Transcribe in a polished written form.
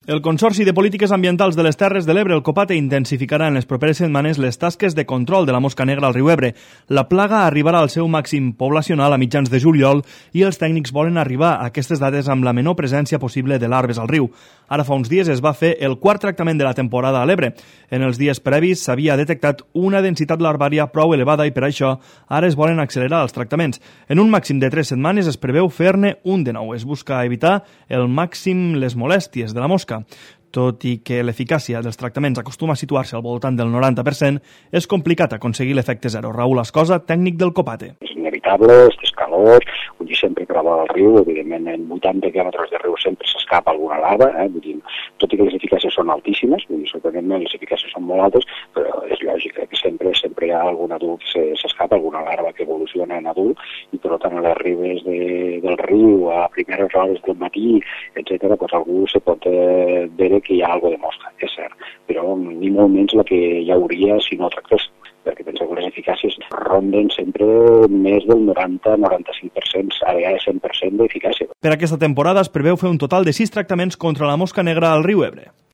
El Consorci de Polítiques Ambientals de les Terres de l'Ebre, el COPATE, intensificarà en les properes setmanes les tasques de control de la mosca negra al riu Ebre. La plaga arribarà al seu màxim poblacional a mitjans de juliol i els tècnics volen arribar a aquestes dates amb la menor presència possible de larves al riu. Ara fa uns dies es va fer el quart tractament de la temporada a l'Ebre. En els dies previs s'havia detectat una densitat larvària prou elevada i per això ara es volen accelerar els tractaments. En un màxim de 3 setmanes es preveu fer-ne un de nou. Es busca evitar el màxim les molèsties de la mosca. Tot i que l'eficàcia dels tractaments acostuma a situar-se al voltant del 90%, és complicat aconseguir l'efecte zero. Raül Ascosa, tècnic del COPATE. És inevitable, és calor, vull dir, sempre que la vora del riu, evidentment en 80 quilòmetres de riu sempre s'escapa alguna larva, vull dir, tot i que les eficàcies són altíssimes, vull dir, sorprenentment les eficàcies són molt altes, però és lògic que sempre hi ha algun adult que s'escapa, alguna larva que evoluciona en adult, i per tant a les ribes del riu, a primeres hores del matí, etc., doncs algú se pot veure que hi ha alguna de mosca, és cert, però ni molt menys la que hi hauria si no tractés, perquè penseu que les eficàcies ronden sempre més del 90-95%, a vegades 100% d'eficàcia. Per aquesta temporada es preveu fer un total de 6 tractaments contra la mosca negra al riu Ebre.